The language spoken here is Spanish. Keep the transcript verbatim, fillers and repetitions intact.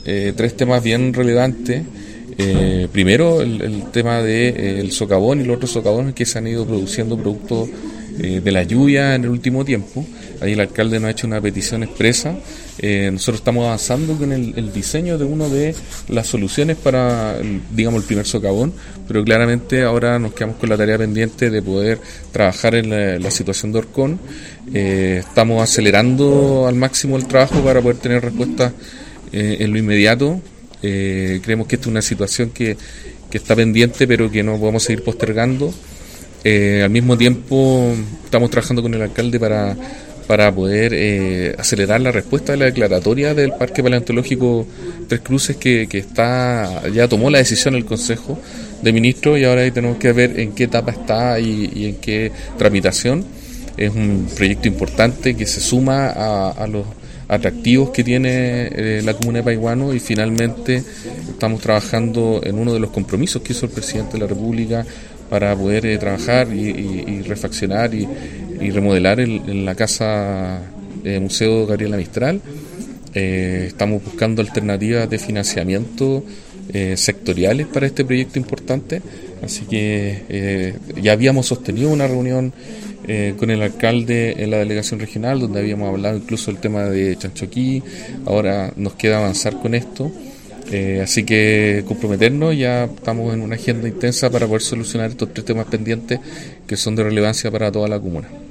eh, tres temas bien relevantes. Eh, primero, el, el tema del de, eh, socavón y los otros socavones que se han ido produciendo producto eh, de la lluvia en el último tiempo. Ahí el alcalde nos ha hecho una petición expresa. Eh, nosotros estamos avanzando con el, el diseño de una de las soluciones para, el, digamos, el primer socavón, pero claramente ahora nos quedamos con la tarea pendiente de poder trabajar en la, la situación de Orcón. Eh, estamos acelerando al máximo el trabajo para poder tener respuestas eh, en lo inmediato. Eh, creemos que esta es una situación que, que está pendiente, pero que no podemos seguir postergando. Eh, al mismo tiempo estamos trabajando con el alcalde para, para poder eh, acelerar la respuesta de la declaratoria del Parque Paleontológico Tres Cruces, que, que está ya tomó la decisión el Consejo de Ministros y ahora ahí tenemos que ver en qué etapa está y, y en qué tramitación. Es un proyecto importante que se suma a, a los atractivos que tiene eh, la comuna de Paihuano, y finalmente estamos trabajando en uno de los compromisos que hizo el presidente de la República para poder eh, trabajar y, y, y refaccionar y, y remodelar el, en la casa eh, Museo Gabriela Mistral. Eh, estamos buscando alternativas de financiamiento eh, sectoriales para este proyecto importante, así que eh, ya habíamos sostenido una reunión Eh, con el alcalde en la delegación regional, donde habíamos hablado incluso del tema de Chanchoquí. Ahora nos queda avanzar con esto, eh, así que comprometernos. Ya estamos en una agenda intensa para poder solucionar estos tres temas pendientes que son de relevancia para toda la comuna.